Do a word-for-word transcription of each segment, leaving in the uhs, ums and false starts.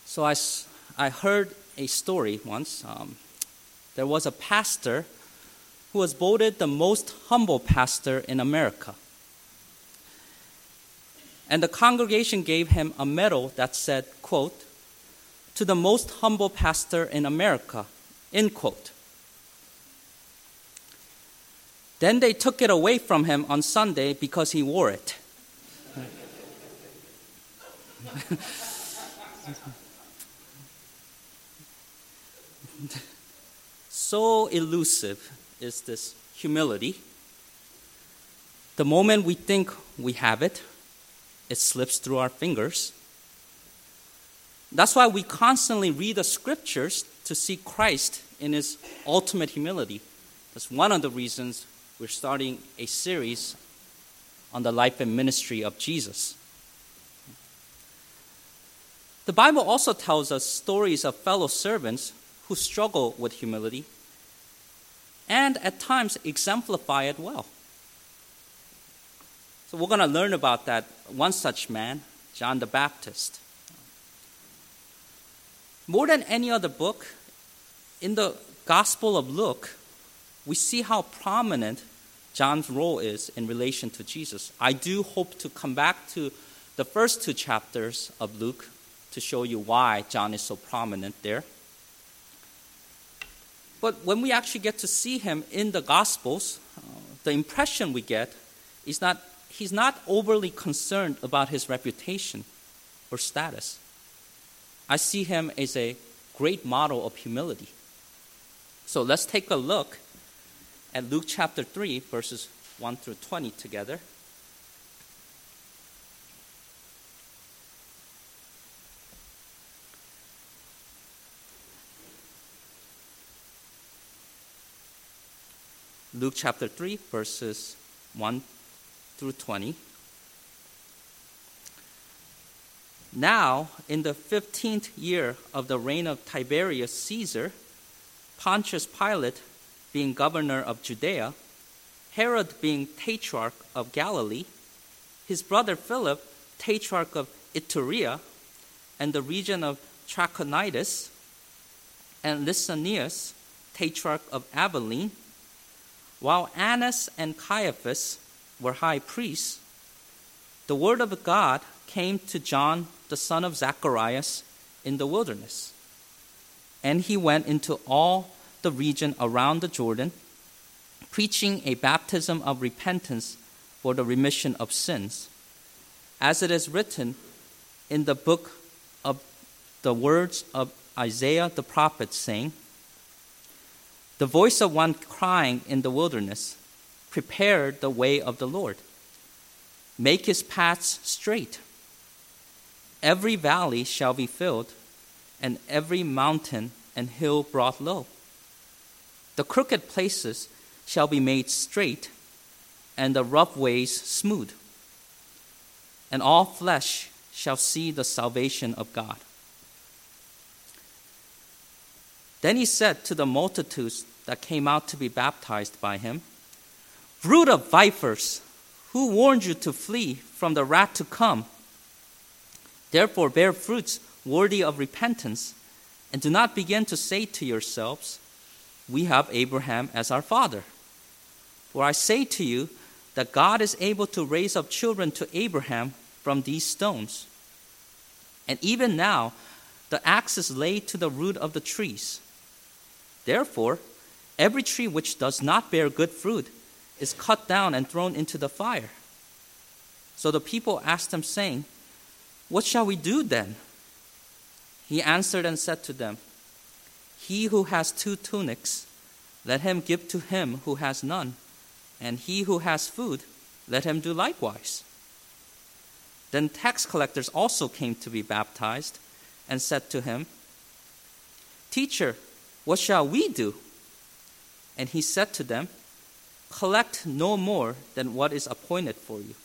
So I, I heard a story once. Um, there was a pastor who was voted the most humble pastor in America. And the congregation gave him a medal that said, quote, "To the most humble pastor in America," end quote. Then they took it away from him on Sunday because he wore it. So elusive is this humility. The moment we think we have it, it slips through our fingers. That's why we constantly read the scriptures to see Christ in his ultimate humility. That's one of the reasons we're starting a series on the life and ministry of Jesus. The Bible also tells us stories of fellow servants who struggle with humility and at times exemplify it well. So we're going to learn about that one such man, John the Baptist. More than any other book, in the Gospel of Luke, we see how prominent John's role is in relation to Jesus. I do hope to come back to the first two chapters of Luke to show you why John is so prominent there. But when we actually get to see him in the Gospels, uh, the impression we get is that he's not overly concerned about his reputation or status. I see him as a great model of humility. So let's take a look at Luke chapter three, verses one through twenty together. Luke chapter three, verses one through twenty. Now, in the fifteenth year of the reign of Tiberius Caesar, Pontius Pilate being governor of Judea, Herod being tetrarch of Galilee, his brother Philip, tetrarch of Iturea, and the region of Trachonitis, and Lysanias, tetrarch of Abilene, while Annas and Caiaphas were high priests, the word of God came to John, the son of Zacharias, in the wilderness. And he went into all the region around the Jordan, preaching a baptism of repentance for the remission of sins, as it is written in the book of the words of Isaiah the prophet, saying, "The voice of one crying in the wilderness, prepare the way of the Lord. Make his paths straight. Every valley shall be filled, and every mountain and hill brought low. The crooked places shall be made straight, and the rough ways smooth. And all flesh shall see the salvation of God." Then he said to the multitudes that came out to be baptized by him, "Brood of vipers, who warned you to flee from the wrath to come? Therefore bear fruits worthy of repentance, and do not begin to say to yourselves, 'We have Abraham as our father.' For I say to you that God is able to raise up children to Abraham from these stones. And even now the axe is laid to the root of the trees. Therefore, every tree which does not bear good fruit is cut down and thrown into the fire." So the people asked him, saying, "What shall we do then?" He answered and said to them, "He who has two tunics, let him give to him who has none, and he who has food, let him do likewise." Then tax collectors also came to be baptized, and said to him, "Teacher, what shall we do?" And he said to them, "Collect no more than what is appointed for you."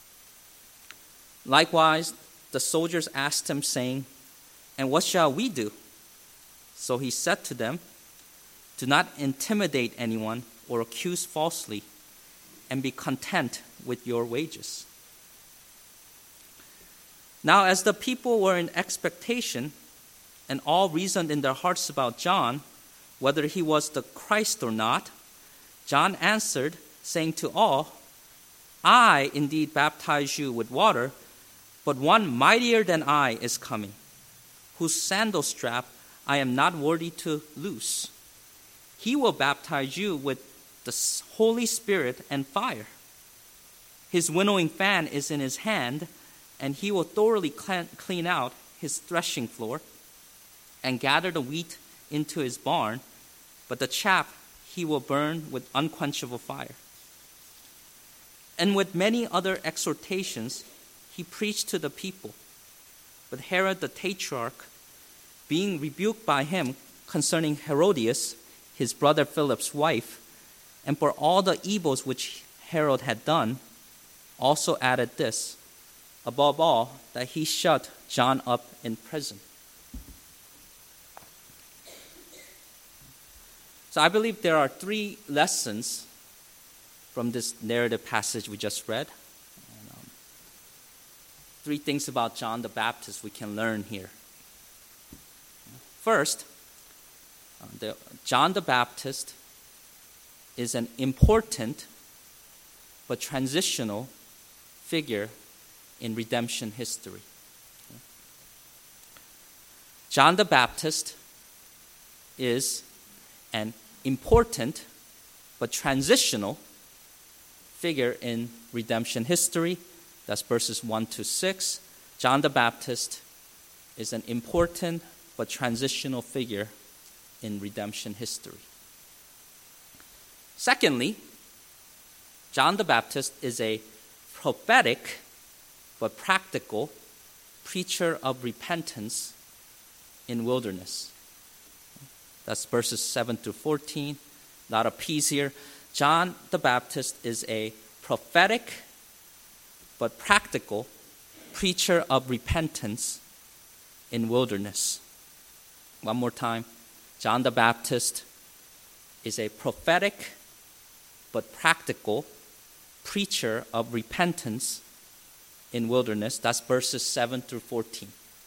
Likewise, the soldiers asked him, saying, "And what shall we do?" So he said to them, "Do not intimidate anyone or accuse falsely, and be content with your wages." Now, as the people were in expectation, and all reasoned in their hearts about John, whether he was the Christ or not, John answered, saying to all, I indeed baptize you with water, but one mightier than I is coming, whose sandal strap I am not worthy to loose. He will baptize you with the Holy Spirit and fire. His winnowing fan is in his hand, and he will thoroughly clean out his threshing floor and gather the wheat into his barn, but the chaff he will burn with unquenchable fire. And with many other exhortations, he preached to the people. But Herod the Tetrarch, being rebuked by him concerning Herodias, his brother Philip's wife, and for all the evils which Herod had done, also added this, above all, that he shut John up in prison. So I believe there are three lessons from this narrative passage we just read. And, um, three things about John the Baptist we can learn here. First, uh, the, John the Baptist is an important but transitional figure in redemption history. John the Baptist is an important but transitional figure in redemption history. That's verses one to six. John the Baptist is an important but transitional figure in redemption history. Secondly, John the Baptist is a prophetic but practical preacher of repentance in wilderness. That's verses seven through fourteen. A lot of P's here. John the Baptist is a prophetic but practical preacher of repentance in wilderness. One more time. John the Baptist is a prophetic but practical preacher of repentance in wilderness. That's verses seven through fourteen.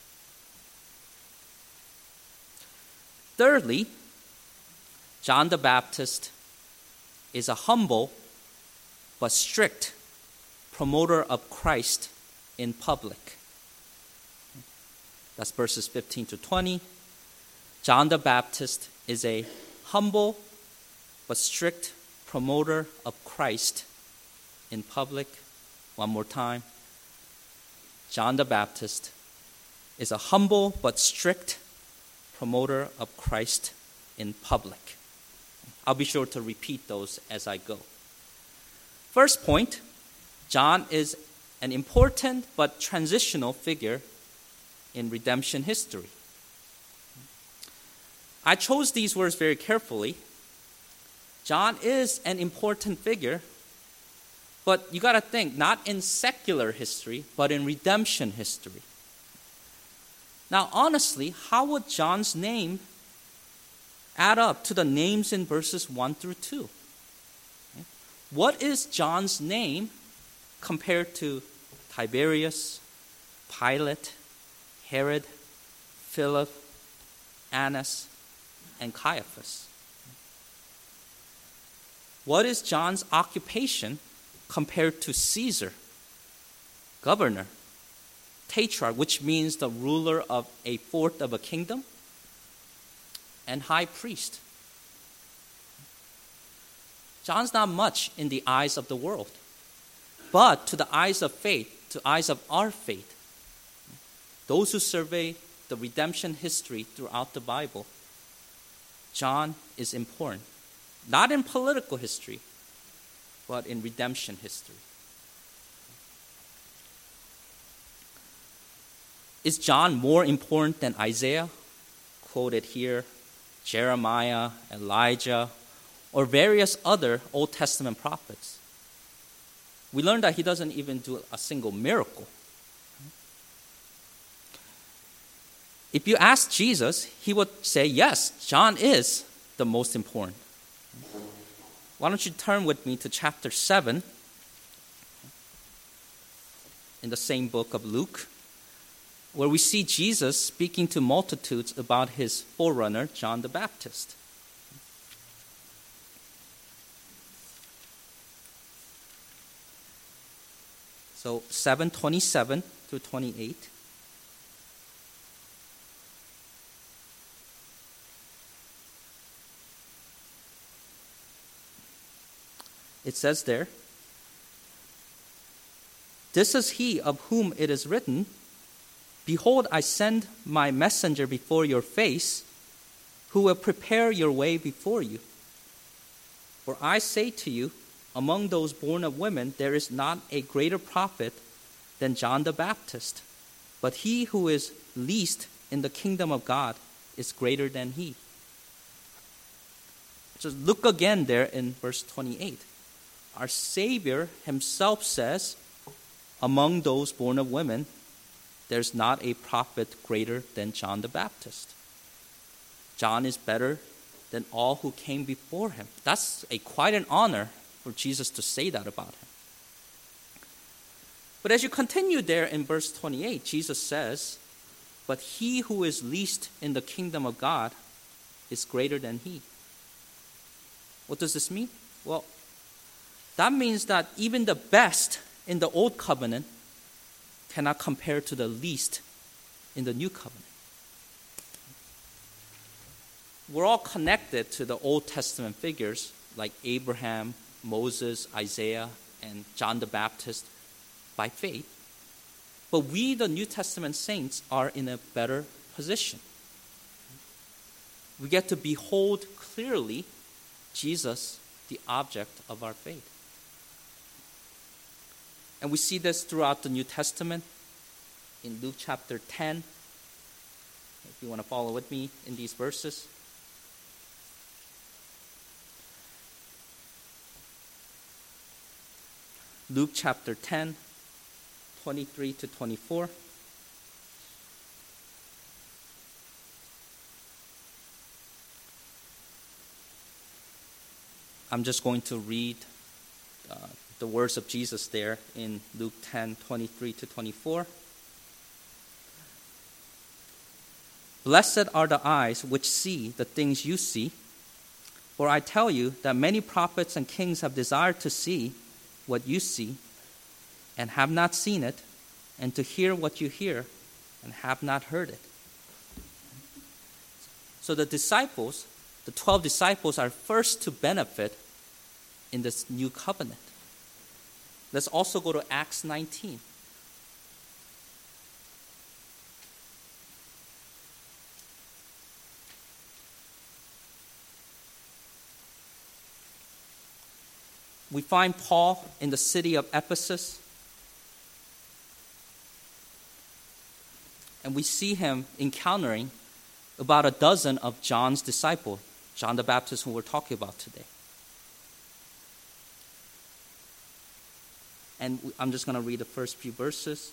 Thirdly, John the Baptist is a humble but strict promoter of Christ in public. That's verses fifteen to twenty. John the Baptist is a humble but strict promoter of Christ in public. One more time. John the Baptist is a humble but strict promoter of Christ in public. I'll be sure to repeat those as I go. First point, John is an important but transitional figure in redemption history. I chose these words very carefully. John is an important figure, but you got to think, not in secular history, but in redemption history. Now, honestly, how would John's name add up to the names in verses one through two? What is John's name compared to Tiberius, Pilate, Herod, Philip, Annas, and Caiaphas? What is John's occupation compared to Caesar, governor, tetrarch, which means the ruler of a fourth of a kingdom, and high priest? John's not much in the eyes of the world, but to the eyes of faith, to eyes of our faith, those who survey the redemption history throughout the Bible, John is important. Not in political history, but in redemption history. Is John more important than Isaiah, quoted here, Jeremiah, Elijah, or various other Old Testament prophets? We learned that he doesn't even do a single miracle. If you ask Jesus, he would say, yes, John is the most important. Why don't you turn with me to chapter seven in the same book of Luke. where we see Jesus speaking to multitudes about his forerunner, John the Baptist. So seven twenty-seven through twenty-eight. It says there, "This is he of whom it is written, 'Behold, I send my messenger before your face, who will prepare your way before you.' For I say to you, among those born of women, there is not a greater prophet than John the Baptist. But he who is least in the kingdom of God is greater than he." Just look again there in verse twenty-eight. Our Savior himself says, among those born of women, there's not a prophet greater than John the Baptist. John is better than all who came before him. That's a quite an honor for Jesus to say that about him. But as you continue there in verse twenty-eight, Jesus says, "But he who is least in the kingdom of God is greater than he." What does this mean? Well, that means that even the best in the old covenant cannot compare to the least in the new covenant. We're all connected to the Old Testament figures like Abraham, Moses, Isaiah, and John the Baptist by faith. But we, the New Testament saints, are in a better position. We get to behold clearly Jesus, the object of our faith. And we see this throughout the New Testament in Luke chapter ten. If you want to follow with me in these verses. Luke chapter ten, twenty-three to twenty-four. I'm just going to read uh, the words of Jesus there in Luke ten, twenty-three to twenty-four. "Blessed are the eyes which see the things you see. For I tell you that many prophets and kings have desired to see what you see, and have not seen it, and to hear what you hear, and have not heard it." So the disciples, the twelve disciples, are first to benefit in this new covenant. Let's also go to Acts nineteen. We find Paul in the city of Ephesus, and we see him encountering about a dozen of John's disciples, John the Baptist, who we're talking about today. And I'm just going to read the first few verses.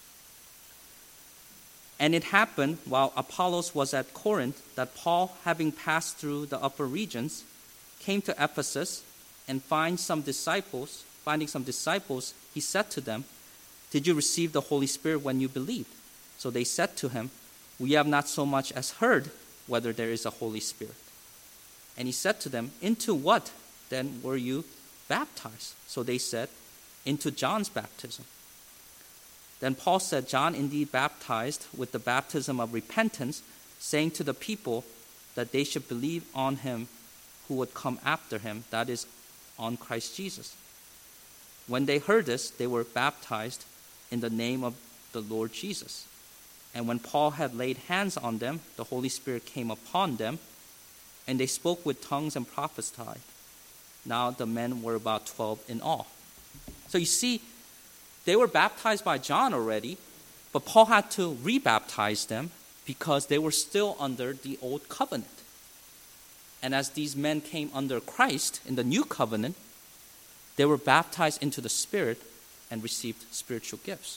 "And it happened while Apollos was at Corinth that Paul, having passed through the upper regions, came to Ephesus, and find some disciples, finding some disciples, he said to them, 'Did you receive the Holy Spirit when you believed?' So they said to him, 'We have not so much as heard whether there is a Holy Spirit.' And he said to them, 'Into what then were you baptized?' So they said, 'Into John's baptism.' Then Paul said, 'John indeed baptized with the baptism of repentance, saying to the people that they should believe on him who would come after him, that is, on Christ Jesus.' When they heard this, they were baptized in the name of the Lord Jesus. And when Paul had laid hands on them, the Holy Spirit came upon them, and they spoke with tongues and prophesied. Now the men were about twelve in all." So you see, they were baptized by John already, but Paul had to rebaptize them because they were still under the old covenant. And as these men came under Christ in the new covenant, they were baptized into the Spirit and received spiritual gifts.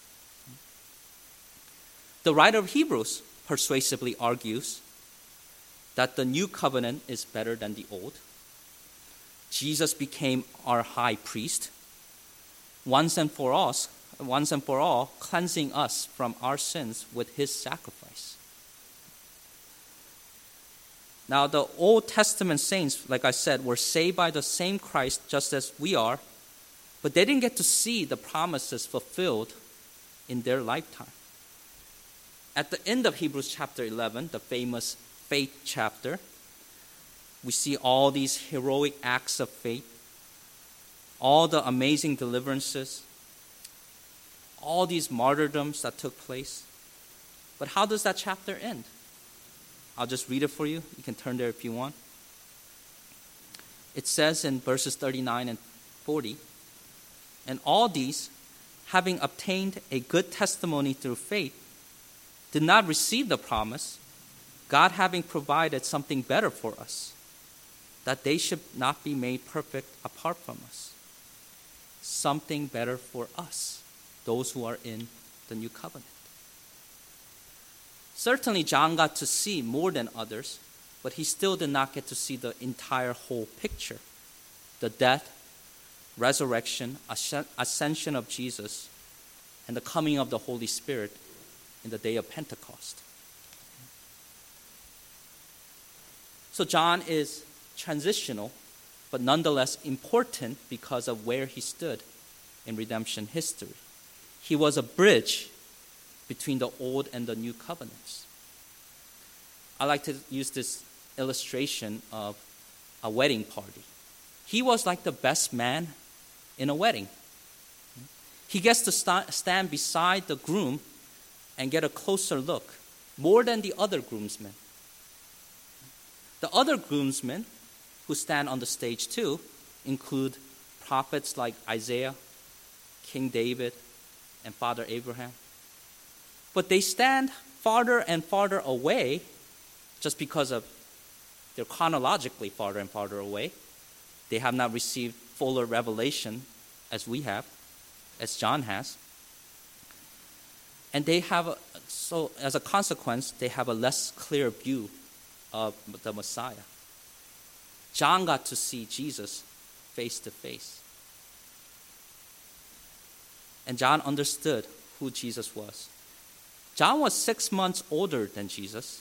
The writer of Hebrews persuasively argues that the new covenant is better than the old. Jesus became our high priest once and for all, once and for all, cleansing us from our sins with his sacrifice. Now, the Old Testament saints, like I said, were saved by the same Christ just as we are, but they didn't get to see the promises fulfilled in their lifetime. At the end of Hebrews chapter eleven, the famous faith chapter, we see all these heroic acts of faith, all the amazing deliverances, all these martyrdoms that took place. But how does that chapter end? I'll just read it for you. You can turn there if you want. It says in verses thirty-nine and forty, "And all these, having obtained a good testimony through faith, did not receive the promise, God having provided something better for us, that they should not be made perfect apart from us." Something better for us, those who are in the new covenant. Certainly, John got to see more than others, but he still did not get to see the entire whole picture. The death, resurrection, ascension of Jesus, and the coming of the Holy Spirit in the day of Pentecost. So John is transitional, but nonetheless important because of where he stood in redemption history. He was a bridge between the old and the new covenants. I like to use this illustration of a wedding party. He was like the best man in a wedding. He gets to st- stand beside the groom and get a closer look, more than the other groomsmen. The other groomsmen who stand on the stage too include prophets like Isaiah, King David, and Father Abraham. But they stand farther and farther away just because of they're chronologically farther and farther away. They have not received fuller revelation as we have, as John has. And they have, a, so as a consequence, they have a less clear view of the Messiah. John got to see Jesus face to face. And John understood who Jesus was. John was six months older than Jesus,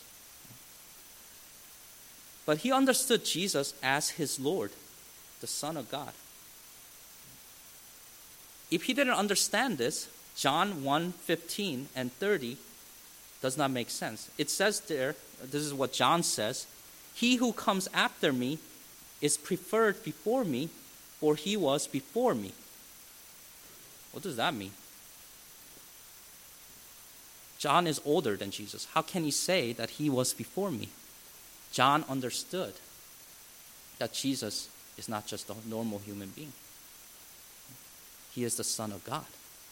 but he understood Jesus as his Lord, the Son of God. If he didn't understand this, John one fifteen and thirty does not make sense. It says there, this is what John says, "He who comes after me is preferred before me, for he was before me." What does that mean? John is older than Jesus. How can he say that he was before me? John understood that Jesus is not just a normal human being. He is the Son of God.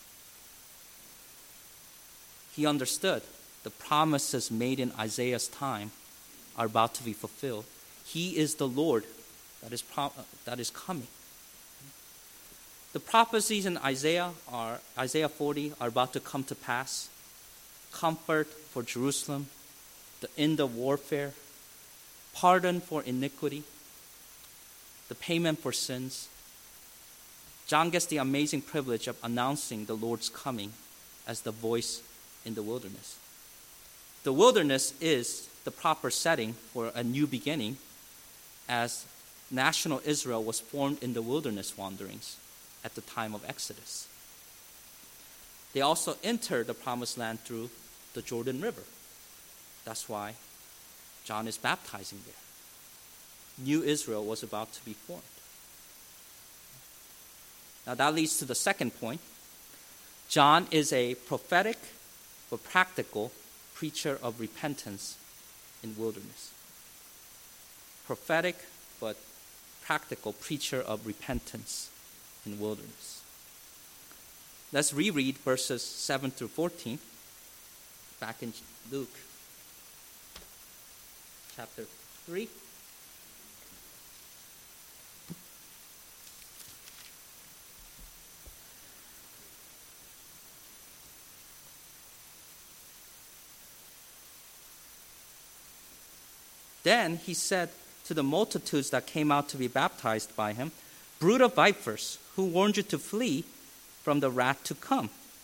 He understood the promises made in Isaiah's time are about to be fulfilled. He is the Lord that is pro- that is coming. The prophecies in Isaiah are Isaiah forty are about to come to pass. Comfort for Jerusalem, the end of warfare, pardon for iniquity, the payment for sins. John gets the amazing privilege of announcing the Lord's coming as the voice in the wilderness. The wilderness is the proper setting for a new beginning, as national Israel was formed in the wilderness wanderings at the time of Exodus. They also entered the promised land through the Jordan River. That's why John is baptizing there. New Israel was about to be formed. Now that leads to the second point. John is a prophetic but practical preacher of repentance in wilderness. Prophetic but practical preacher of repentance in wilderness. Let's reread verses seven through fourteen back in Luke chapter three. Then he said to the multitudes that came out to be baptized by him, "Brood of vipers, who warned you to flee from the wrath to come?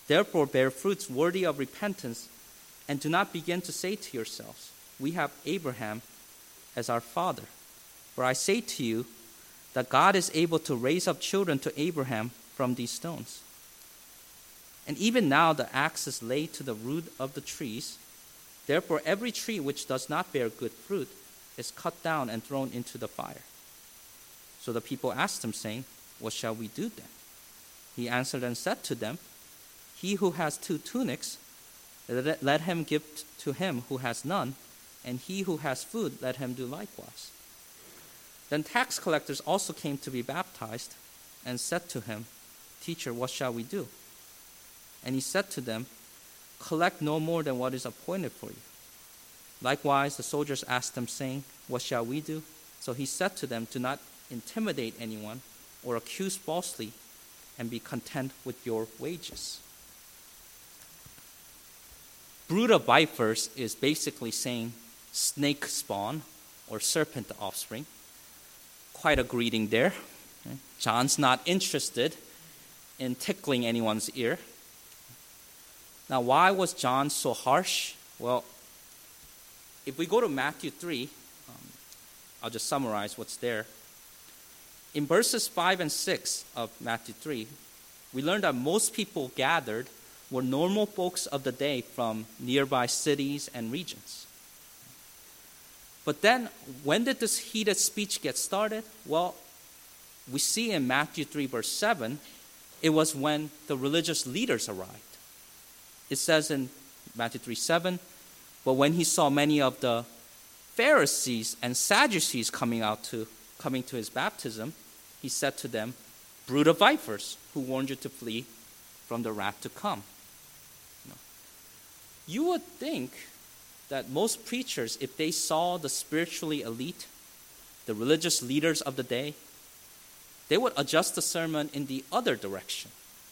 Therefore bear fruits worthy of repentance, and do not begin to say to yourselves, we have Abraham as our father. For I say to you that God is able to raise up children to Abraham from these stones. And even now the axe is laid to the root of the trees. Therefore every tree which does not bear good fruit is cut down and thrown into the fire. So the people asked him, saying, what shall we do then? He answered and said to them, he who has two tunics, let him give to him who has none, and he who has food, let him do likewise. Then tax collectors also came to be baptized, and said to him, Teacher, what shall we do? And he said to them, collect no more than what is appointed for you. Likewise, the soldiers asked him, saying, what shall we do? So he said to them, do not intimidate anyone or accuse falsely, and be content with your wages. Brood of vipers is basically saying snake spawn or serpent offspring. Quite a greeting there. John's not interested in tickling anyone's ear. Now, why was John so harsh? Well, if we go to Matthew three, um, I'll just summarize what's there. In verses five and six of Matthew three, we learn that most people gathered were normal folks of the day from nearby cities and regions. But then, when did this heated speech get started? Well, we see in Matthew three, verse seven, it was when the religious leaders arrived. It says in Matthew three, seven, but when he saw many of the Pharisees and Sadducees coming out to coming to his baptism, he said to them, brood of vipers, who warned you to flee from the wrath to come. You know, you would think that most preachers, if they saw the spiritually elite, the religious leaders of the day, they would adjust the sermon in the other direction.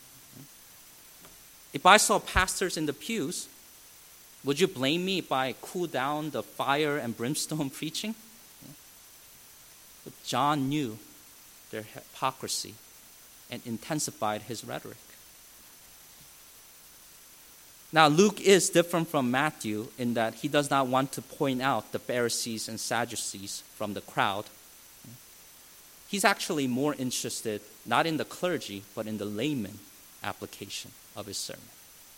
If I saw pastors in the pews, would you blame me if I cool down the fire and brimstone preaching? But John knew their hypocrisy and intensified his rhetoric. Now, Luke is different from Matthew in that he does not want to point out the Pharisees and Sadducees from the crowd. He's actually more interested not in the clergy, but in the layman application of his sermon.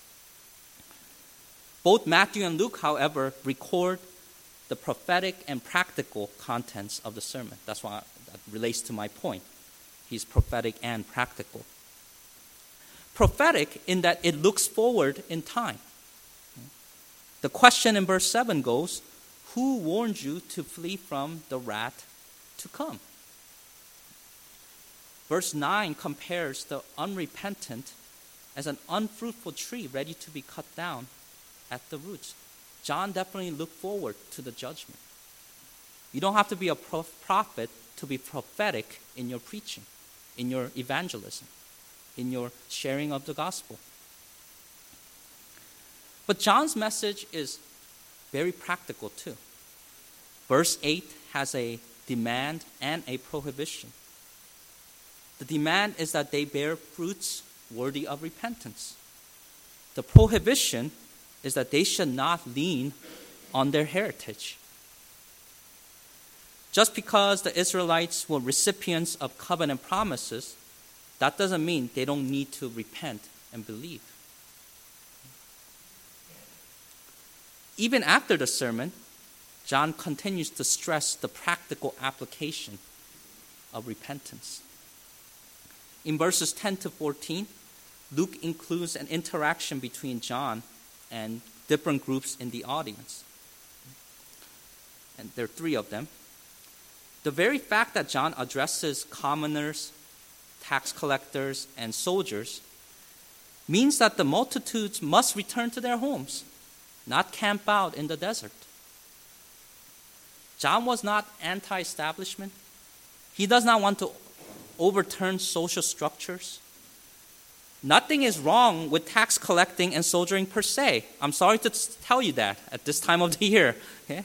Both Matthew and Luke, however, record the prophetic and practical contents of the sermon. That's why that relates to my point. He's prophetic and practical. Prophetic in that it looks forward in time. The question in verse seven goes, who warned you to flee from the wrath to come? Verse nine compares the unrepentant as an unfruitful tree ready to be cut down at the roots. John definitely looked forward to the judgment. You don't have to be a prophet to be prophetic in your preaching, in your evangelism, in your sharing of the gospel. But John's message is very practical too. Verse eight has a demand and a prohibition. The demand is that they bear fruits worthy of repentance. The prohibition is that they should not lean on their heritage. Just because the Israelites were recipients of covenant promises, that doesn't mean they don't need to repent and believe. Even after the sermon, John continues to stress the practical application of repentance. In verses ten to fourteen, Luke includes an interaction between John and different groups in the audience. And there are three of them. The very fact that John addresses commoners, tax collectors, and soldiers means that the multitudes must return to their homes, not camp out in the desert. John was not anti-establishment. He does not want to overturn social structures. Nothing is wrong with tax collecting and soldiering per se. I'm sorry to tell you that at this time of the year. Okay?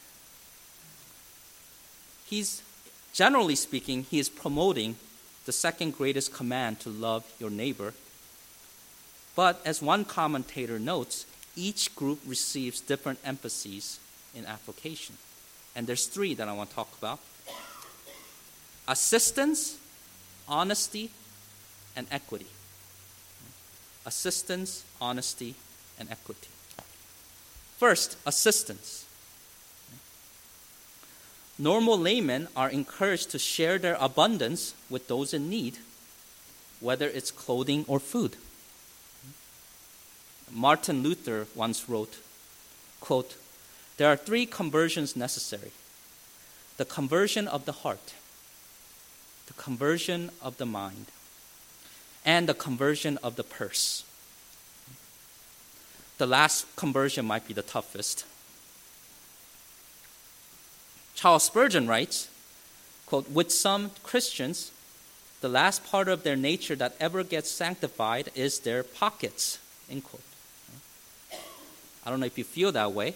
He's, generally speaking, he is promoting the second greatest command to love your neighbor. But as one commentator notes, each group receives different emphases in application. And there's three that I want to talk about. Assistance, honesty, and equity. Assistance, honesty, and equity. First, assistance. Normal laymen are encouraged to share their abundance with those in need, whether it's clothing or food. Martin Luther once wrote, quote, "There are three conversions necessary. The conversion of the heart, the conversion of the mind, and the conversion of the purse." The last conversion might be the toughest. Charles Spurgeon writes, quote, "With some Christians, the last part of their nature that ever gets sanctified is their pockets," end quote. I don't know if you feel that way.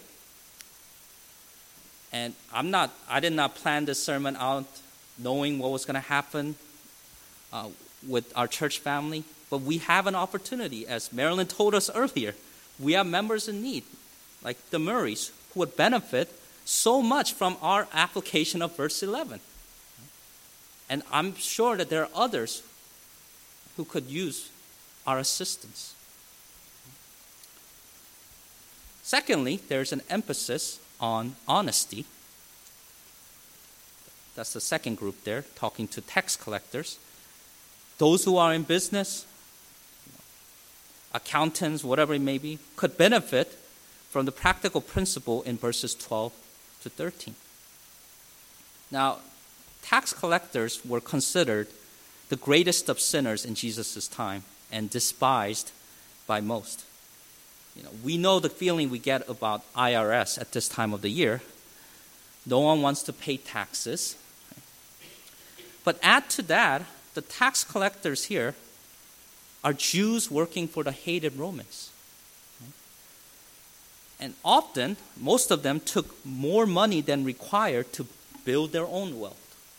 And I'm not, I did not plan this sermon out knowing what was going to happen uh, with our church family. But we have an opportunity, as Marilyn told us earlier. We have members in need, like the Murrays, who would benefit so much from our application of verse eleven. And I'm sure that there are others who could use our assistance. Secondly, there's an emphasis on honesty. That's the second group there, talking to tax collectors. Those who are in business, accountants, whatever it may be, could benefit from the practical principle in verses twelve to thirteen. Now, tax collectors were considered the greatest of sinners in Jesus' time and despised by most. You know, we know the feeling we get about I R S at this time of the year. No one wants to pay taxes. But add to that, the tax collectors here are Jews working for the hated Romans. And often, most of them took more money than required to build their own wealth.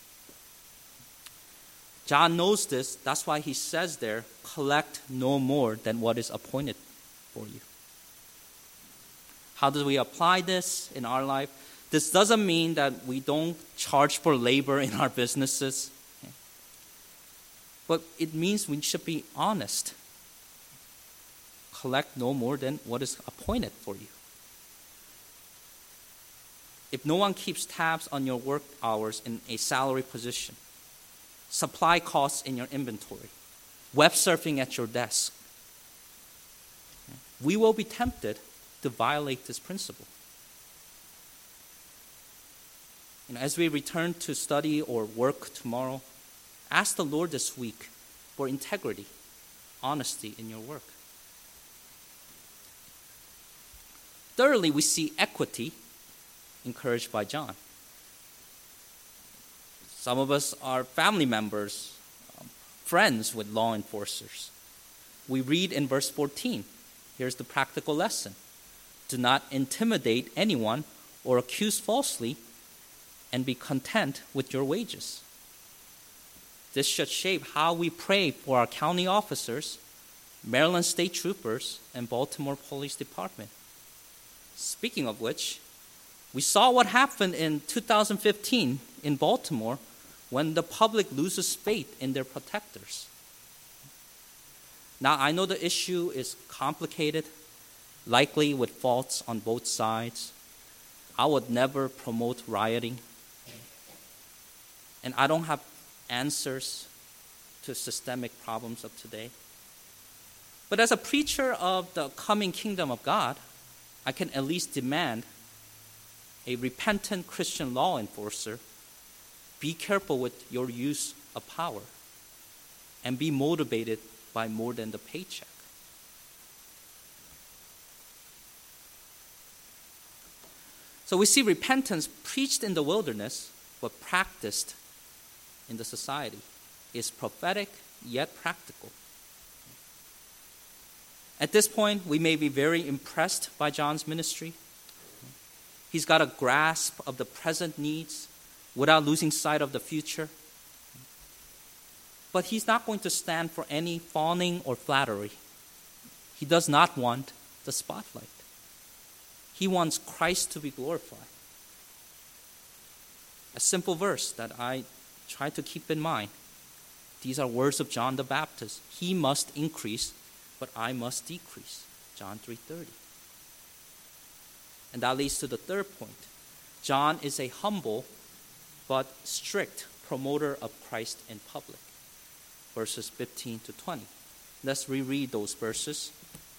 John knows this. That's why he says there, collect no more than what is appointed for you. How do we apply this in our life? This doesn't mean that we don't charge for labor in our businesses. Okay? But it means we should be honest. Collect no more than what is appointed for you. If no one keeps tabs on your work hours in a salary position, supply costs in your inventory, web surfing at your desk, we will be tempted to violate this principle. You know, as we return to study or work tomorrow, ask the Lord this week for integrity, honesty in your work. Thirdly, we see equity encouraged by John. Some of us are family members, um, friends with law enforcers. We read in verse fourteen, here's the practical lesson. Do not intimidate anyone or accuse falsely, and be content with your wages. This should shape how we pray for our county officers, Maryland State Troopers, and Baltimore Police Department. Speaking of which, we saw what happened in two thousand fifteen in Baltimore when the public loses faith in their protectors. Now, I know the issue is complicated, likely with faults on both sides. I would never promote rioting. And I don't have answers to systemic problems of today. But as a preacher of the coming kingdom of God, I can at least demand a repentant Christian law enforcer be careful with your use of power and be motivated by more than the paycheck. So we see repentance preached in the wilderness, but practiced in the society, is prophetic yet practical. At this point, we may be very impressed by John's ministry. He's got a grasp of the present needs without losing sight of the future. But he's not going to stand for any fawning or flattery. He does not want the spotlight. He wants Christ to be glorified. A simple verse that I try to keep in mind. These are words of John the Baptist. He must increase, but I must decrease. John three thirty. And that leads to the third point. John is a humble but strict promoter of Christ in public. Verses fifteen to twenty. Let's reread those verses.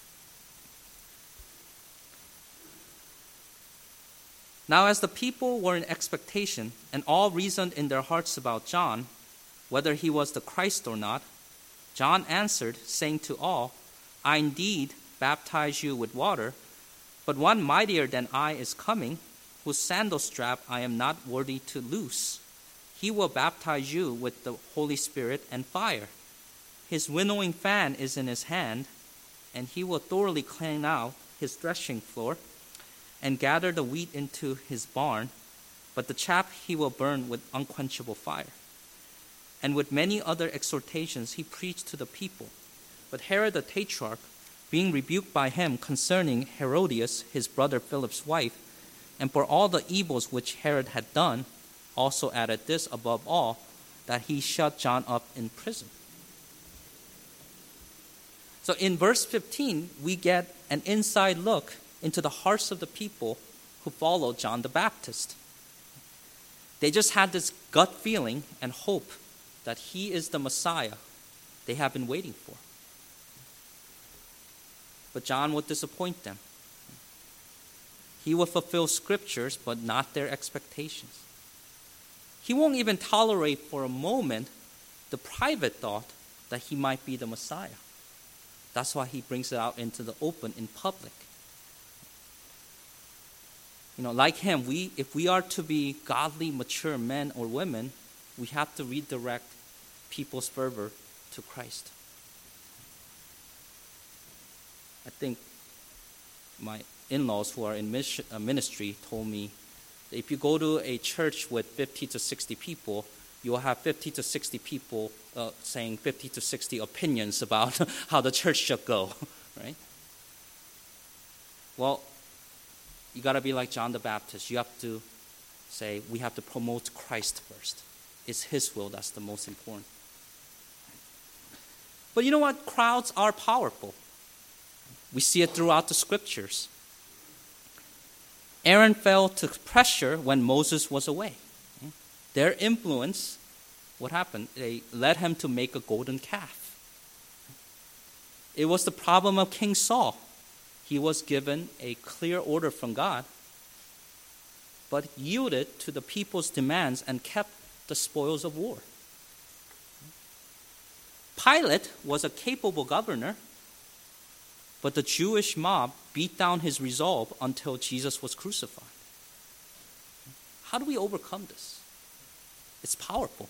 Now as the people were in expectation, and all reasoned in their hearts about John, whether he was the Christ or not, John answered, saying to all, I indeed baptize you with water, but one mightier than I is coming, whose sandal strap I am not worthy to loose. He will baptize you with the Holy Spirit and fire. His winnowing fan is in his hand, and he will thoroughly clean out his threshing floor, and gather the wheat into his barn, but the chaff he will burn with unquenchable fire. And with many other exhortations he preached to the people. But Herod the Tetrarch, being rebuked by him concerning Herodias, his brother Philip's wife, and for all the evils which Herod had done, also added this above all, that he shut John up in prison. So in verse fifteen, we get an inside look into the hearts of the people who followed John the Baptist. They just had this gut feeling and hope that he is the Messiah they have been waiting for. But John would disappoint them. He will fulfill scriptures, but not their expectations. He won't even tolerate for a moment the private thought that he might be the Messiah. That's why he brings it out into the open in public. You know, like him, we if we are to be godly, mature men or women, we have to redirect people's fervor to Christ. I think my in-laws who are in ministry told me that if you go to a church with fifty to sixty people, you will have fifty to sixty people uh, saying fifty to sixty opinions about how the church should go, right? Well, you got to be like John the Baptist. You have to say, we have to promote Christ first. It's his will that's the most important. But you know what? Crowds are powerful. We see it throughout the scriptures. Aaron fell to pressure when Moses was away. Their influence, what happened? They led him to make a golden calf. It was the problem of King Saul. He was given a clear order from God, but yielded to the people's demands and kept the spoils of war. Pilate was a capable governor, but the Jewish mob beat down his resolve until Jesus was crucified. How do we overcome this? It's powerful.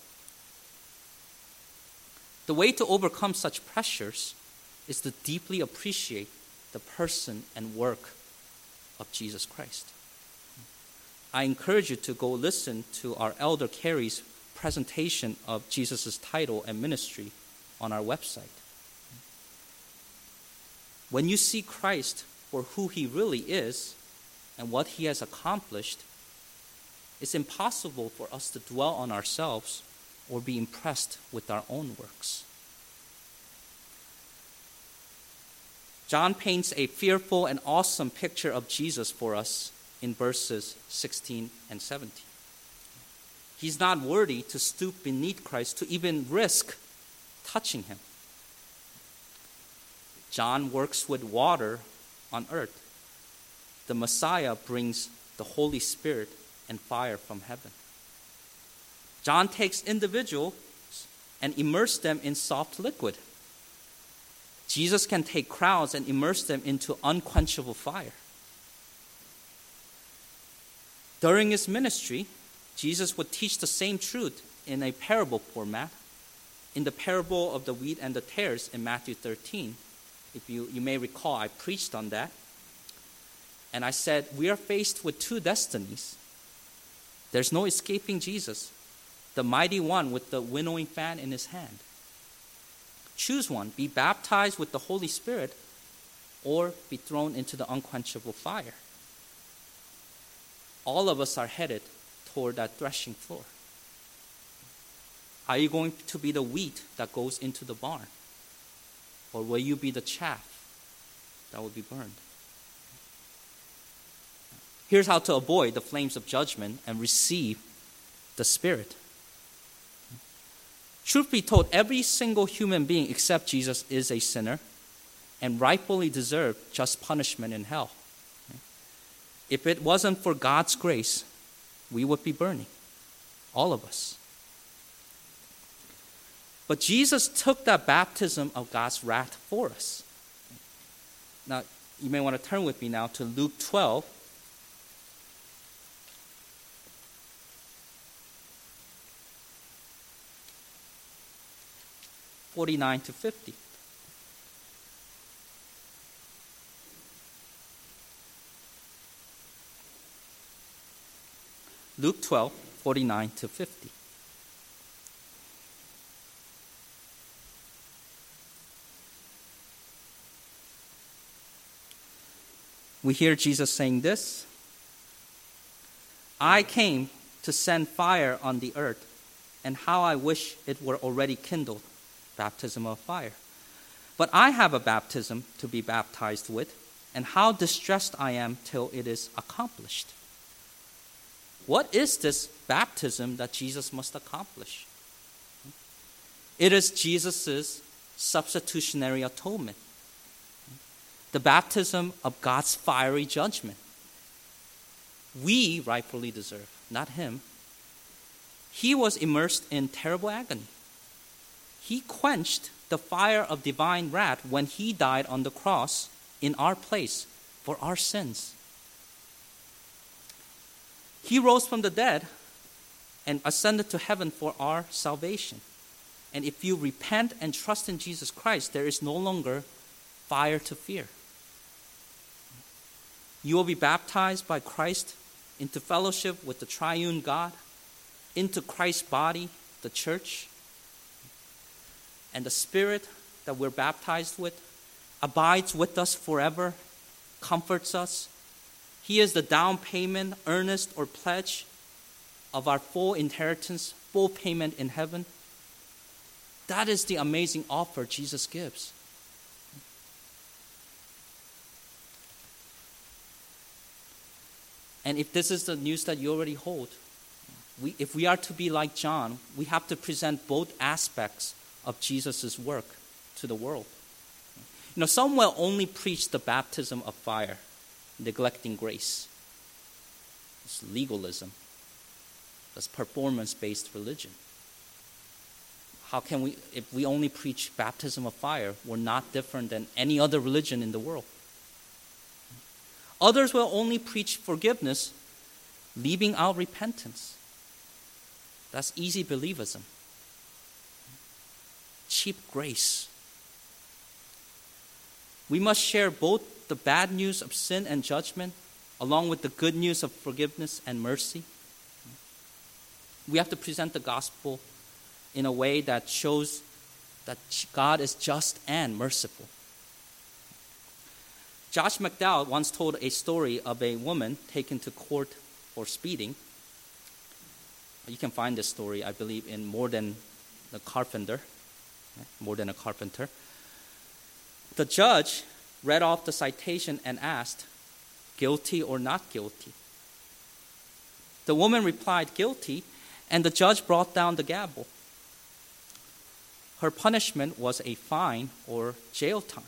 The way to overcome such pressures is to deeply appreciate the person and work of Jesus Christ. I encourage you to go listen to our Elder Carey's presentation of Jesus' title and ministry on our website. When you see Christ for who he really is and what he has accomplished, it's impossible for us to dwell on ourselves or be impressed with our own works. John paints a fearful and awesome picture of Jesus for us in verses sixteen and seventeen. He's not worthy to stoop beneath Christ, to even risk touching him. John works with water on earth. The Messiah brings the Holy Spirit and fire from heaven. John takes individuals and immerses them in soft liquid. Jesus can take crowds and immerse them into unquenchable fire. During his ministry, Jesus would teach the same truth in a parable format. In the parable of the wheat and the tares in Matthew thirteen, if you, you may recall, I preached on that. And I said, we are faced with two destinies. There's no escaping Jesus, the mighty one with the winnowing fan in his hand. Choose one. Be baptized with the Holy Spirit or be thrown into the unquenchable fire. All of us are headed toward that threshing floor. Are you going to be the wheat that goes into the barn? Or will you be the chaff that will be burned? Here's how to avoid the flames of judgment and receive the Spirit. Truth be told, every single human being except Jesus is a sinner and rightfully deserve just punishment in hell. If it wasn't for God's grace, we would be burning, all of us. But Jesus took that baptism of God's wrath for us. Now, you may want to turn with me now to Luke twelve. forty-nine to fifty. Luke twelve, forty-nine to fifty. We hear Jesus saying this: I came to send fire on the earth, and how I wish it were already kindled, baptism of fire. But I have a baptism to be baptized with, and how distressed I am till it is accomplished. What is this baptism that Jesus must accomplish? It is Jesus' substitutionary atonement, the baptism of God's fiery judgment. We rightfully deserve, not him. He was immersed in terrible agony. He quenched the fire of divine wrath when he died on the cross in our place for our sins. He rose from the dead and ascended to heaven for our salvation. And if you repent and trust in Jesus Christ, there is no longer fire to fear. You will be baptized by Christ into fellowship with the triune God, into Christ's body, the church. And the Spirit that we're baptized with abides with us forever, comforts us. He is the down payment, earnest, or pledge of our full inheritance, full payment in heaven. That is the amazing offer Jesus gives. And if this is the news that you already hold, we, if we are to be like John, we have to present both aspects of Jesus' work to the world. You know, some will only preach the baptism of fire, neglecting grace. It's legalism. That's performance-based religion. How can we, if we only preach baptism of fire, we're not different than any other religion in the world. Others will only preach forgiveness, leaving out repentance. That's easy believism. Cheap grace. We must share both the bad news of sin and judgment along with the good news of forgiveness and mercy. We have to present the gospel in a way that shows that God is just and merciful. Josh McDowell once told a story of a woman taken to court for speeding. You can find this story, I believe, in More Than a Carpenter. More Than a Carpenter. The judge read off the citation and asked, guilty or not guilty? The woman replied, guilty, and the judge brought down the gavel. Her punishment was a fine or jail time.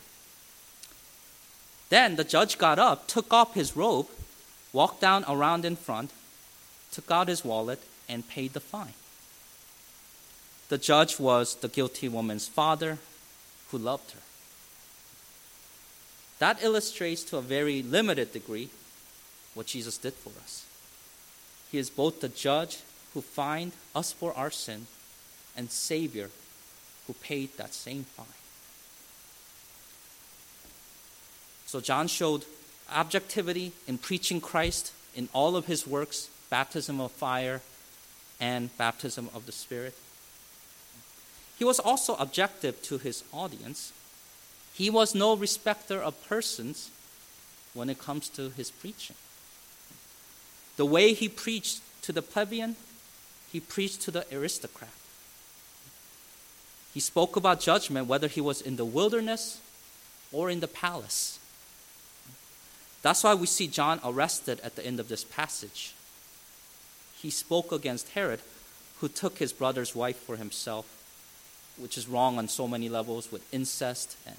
Then the judge got up, took off his robe, walked down around in front, took out his wallet, and paid the fine. The judge was the guilty woman's father who loved her. That illustrates to a very limited degree what Jesus did for us. He is both the judge who fined us for our sin and Savior who paid that same fine. So John showed objectivity in preaching Christ in all of his works, baptism of fire and baptism of the Spirit. He was also objective to his audience. He was no respecter of persons when it comes to his preaching. The way he preached to the plebeian, he preached to the aristocrat. He spoke about judgment whether he was in the wilderness or in the palace. That's why we see John arrested at the end of this passage. He spoke against Herod, who took his brother's wife for himself, which is wrong on so many levels with incest and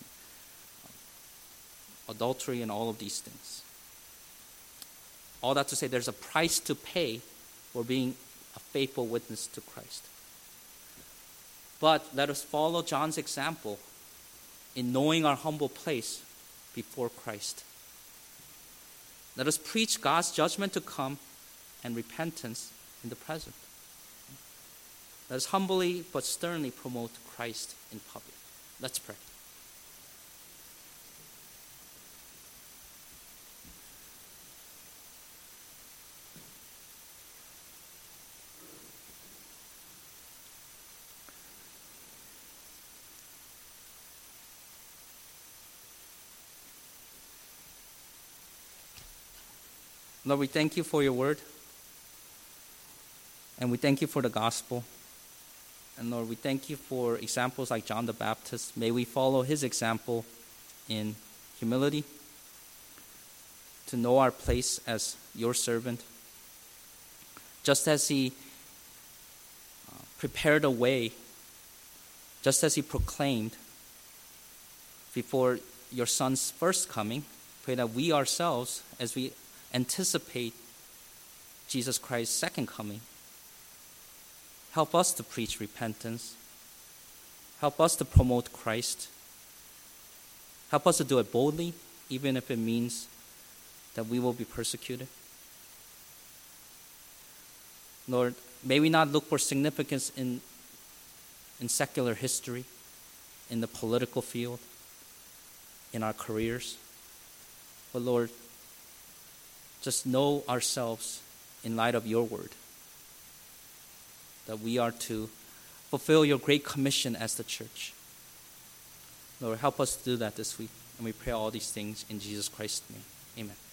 adultery and all of these things. All that to say, there's a price to pay for being a faithful witness to Christ. But let us follow John's example in knowing our humble place before Christ. Let us preach God's judgment to come and repentance in the present. Let us humbly but sternly promote Christ in public. Let's pray. Lord, we thank you for your word. And we thank you for the gospel. And Lord, we thank you for examples like John the Baptist. May we follow his example in humility, to know our place as your servant. Just as he uh, prepared a way, just as he proclaimed before your son's first coming, pray that we ourselves, as we anticipate Jesus Christ's second coming, help us to preach repentance. Help us to promote Christ. Help us to do it boldly, even if it means that we will be persecuted. Lord, may we not look for significance in, in secular history, in the political field, in our careers. But Lord, just know ourselves in light of your word, that we are to fulfill your great commission as the church. Lord, help us to do that this week. And we pray all these things in Jesus Christ's name. Amen.